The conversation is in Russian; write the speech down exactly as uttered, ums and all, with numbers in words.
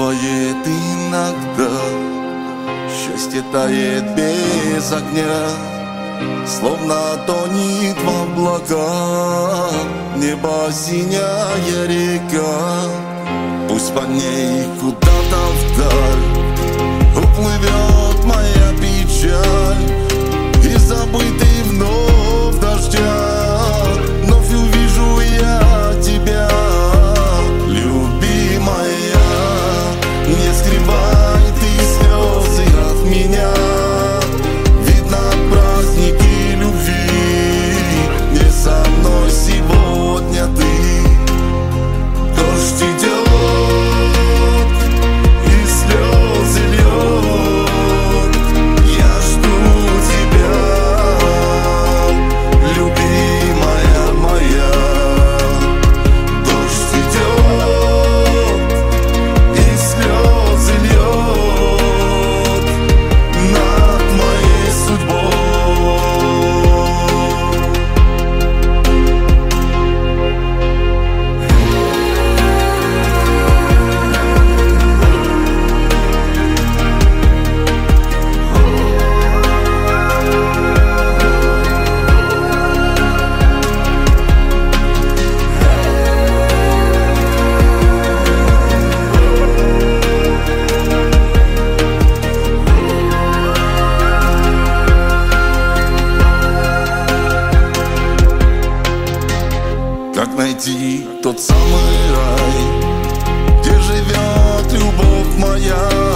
Бывает иногда, счастье тает без огня, словно тонет в облака, небо синяя река. Пусть по ней куда-то вдаль уплывет моя печаль, и забытый вновь в дождях вновь увижу я тебя, любимая. Не скрывай ты слезы от меня, видно праздники любви не со мной сегодня ты. Дождь идет и слезы льет, я жду тебя, любимая моя. Дождь идет и слезы льет над моей судьбой. Как найти тот самый рай, где живет любовь моя?